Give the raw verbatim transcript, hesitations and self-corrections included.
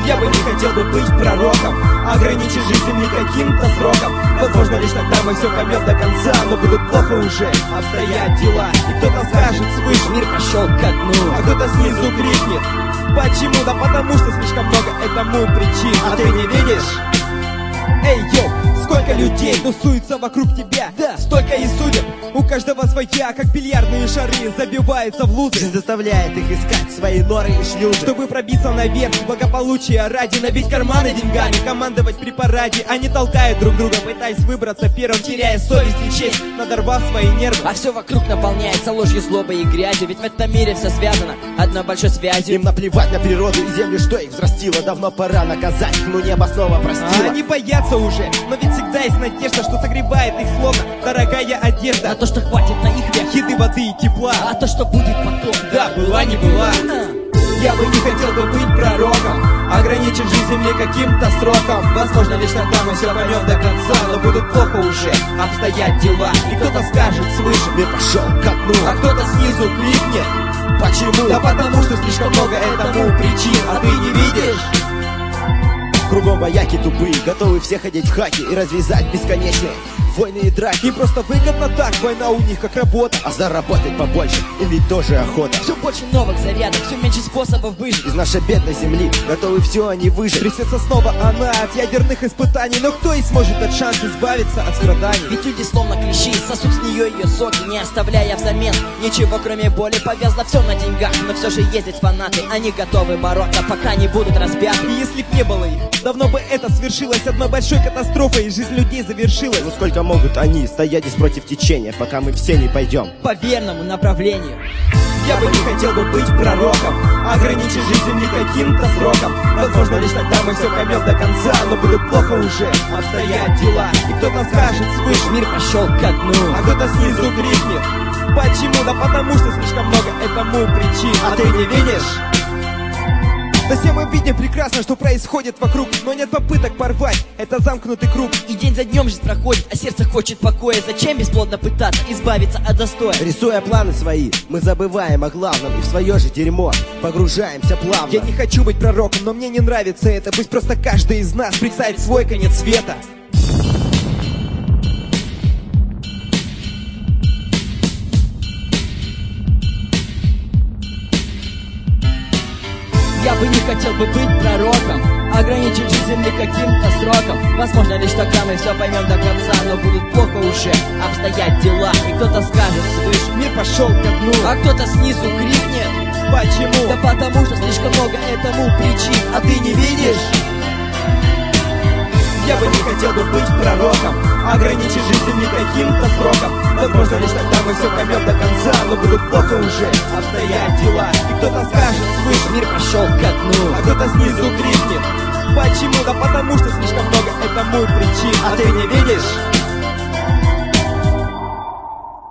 Я бы не хотел бы быть пророком, ограничить жизнь земли каким-то сроком. Возможно, лишь тогда мы все поймем до конца, но будут плохо уже обстоят дела. И кто-то скажет свыше: мир пошел ко дну, а кто-то снизу крикнет: почему? Да потому что слишком много этому причин. А ты не видишь? Эй, йоу! Сколько людей тусуется вокруг тебя, да, столько и судеб. У каждого своя, как бильярдные шары, забиваются в лузы. Жизнь заставляет их искать свои норы и шлюзы, чтобы пробиться наверх, благополучия ради, набить карманы деньгами, командовать при параде. Они толкают друг друга, пытаясь выбраться первым, теряя совесть и честь, надорвав свои нервы. А все вокруг наполняется ложью, злобой и грязью, ведь в этом мире все связано одной большой связью. Им наплевать на природу и землю, что их взрастило. Давно пора наказать, но небо снова простило. А они боятся уже, но ведь всегда есть надежда, что согревает их словно дорогая одежда. А то, что хватит на их век еды, воды и тепла. А то, что будет потом, да, была не была. Я бы не хотел бы быть пророком, ограничить жизнь земли каким-то сроком. Возможно, лишь тогда мы все поймем до конца, но будут плохо уже обстоят дела. И кто-то скажет свыше: мир пошел ко дну, а кто-то снизу крикнет: почему? Да потому что слишком много этому причин, а ты не видишь? Кругом вояки тупые, готовы все ходить в хаки и развязать бесконечные войны и драки. Им просто выгодно так, война у них как работа. А заработать побольше им ведь тоже охота. Все больше новых зарядок, все меньше способов выжить. Из нашей бедной земли готовы все они выжить. Трясется снова она от ядерных испытаний, но кто и сможет дать шанс избавиться от страданий? Ведь люди словно клещи сосут с нее ее соки, не оставляя взамен ничего кроме боли. Повязло все на деньгах, но все же ездят фанаты. Они готовы бороться, пока не будут разбяты. И если б не было их, давно бы это свершилось одной большой катастрофой, и жизнь людей завершилась. Ну сколько могут они стоять здесь против течения, пока мы все не пойдем по верному направлению? Я бы не хотел бы быть пророком, ограничить жизнь земли каким-то сроком. Возможно, лишь тогда мы все поймем до конца, но будут плохо уже обстоят дела. И кто-то скажет свыше: мир пошел ко дну, а кто-то снизу крикнет: почему? Да потому что слишком много этому причин, а ты не видишь? Да все мы видим прекрасно, что происходит вокруг, но нет попыток порвать, это замкнутый круг. И день за днем жизнь проходит, а сердце хочет покоя. Зачем бесплодно пытаться избавиться от застоя? Рисуя планы свои, мы забываем о главном и в свое же дерьмо погружаемся плавно. Я не хочу быть пророком, но мне не нравится это. Пусть просто каждый из нас представит свой конец света. Я бы не хотел бы быть пророком, ограничить жизнь земли каким-то сроком. Возможно, лишь тогда мы все поймем до конца, но будут плохо уже обстоять дела. И кто-то скажет свыше: мир пошел ко дну, а кто-то снизу крикнет: почему? Да потому что слишком много этому причин, а ты не видишь? Я бы не хотел бы быть пророком, ограничить жизнь земли каким-то сроком. Возможно, лишь тогда мы все поймем до конца, но будут плохо уже обстоят дела. И кто-то скажет свыше: мир пошел ко дну, а кто-то снизу крикнет: почему? Да потому что слишком много этому причин, а ты не видишь?